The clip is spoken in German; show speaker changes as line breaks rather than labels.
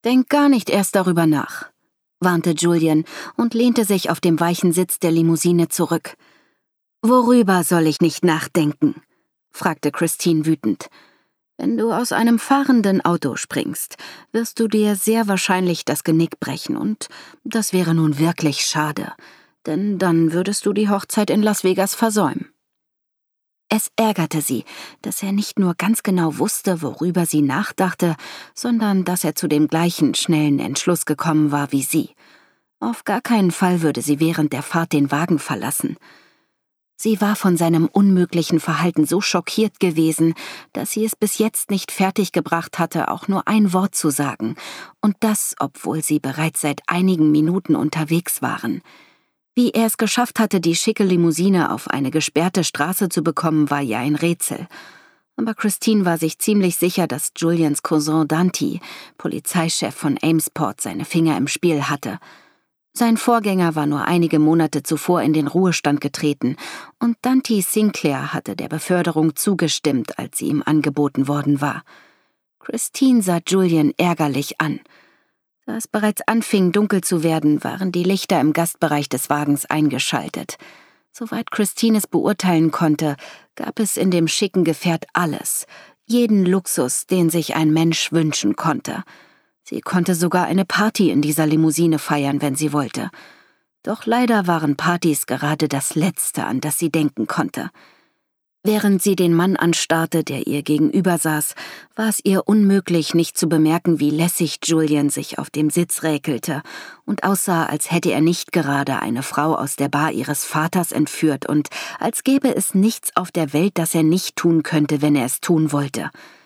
Denk gar nicht erst darüber nach, warnte Julian und lehnte sich auf dem weichen Sitz der Limousine zurück. »Worüber soll ich nicht nachdenken?« fragte Christine wütend. »Wenn du aus einem fahrenden Auto springst, wirst du dir sehr wahrscheinlich das Genick brechen und das wäre nun wirklich schade, denn dann würdest du die Hochzeit in Las Vegas versäumen.« Es ärgerte sie, dass er nicht nur ganz genau wusste, worüber sie nachdachte, sondern dass er zu dem gleichen schnellen Entschluss gekommen war wie sie. Auf gar keinen Fall würde sie während der Fahrt den Wagen verlassen. Sie war von seinem unmöglichen Verhalten so schockiert gewesen, dass sie es bis jetzt nicht fertiggebracht hatte, auch nur ein Wort zu sagen, und das, obwohl sie bereits seit einigen Minuten unterwegs waren. Wie er es geschafft hatte, die schicke Limousine auf eine gesperrte Straße zu bekommen, war ja ein Rätsel. Aber Christine war sich ziemlich sicher, dass Julians Cousin Dante, Polizeichef von Amesport, seine Finger im Spiel hatte. Sein Vorgänger war nur einige Monate zuvor in den Ruhestand getreten und Dante Sinclair hatte der Beförderung zugestimmt, als sie ihm angeboten worden war. Christine sah Julian ärgerlich an. Da es bereits anfing, dunkel zu werden, waren die Lichter im Gastbereich des Wagens eingeschaltet. Soweit Christine es beurteilen konnte, gab es in dem schicken Gefährt alles, jeden Luxus, den sich ein Mensch wünschen konnte. Sie konnte sogar eine Party in dieser Limousine feiern, wenn sie wollte. Doch leider waren Partys gerade das Letzte, an das sie denken konnte. Während sie den Mann anstarrte, der ihr gegenüber saß, war es ihr unmöglich, nicht zu bemerken, wie lässig Julian sich auf dem Sitz räkelte und aussah, als hätte er nicht gerade eine Frau aus der Bar ihres Vaters entführt und als gäbe es nichts auf der Welt, das er nicht tun könnte, wenn er es tun wollte.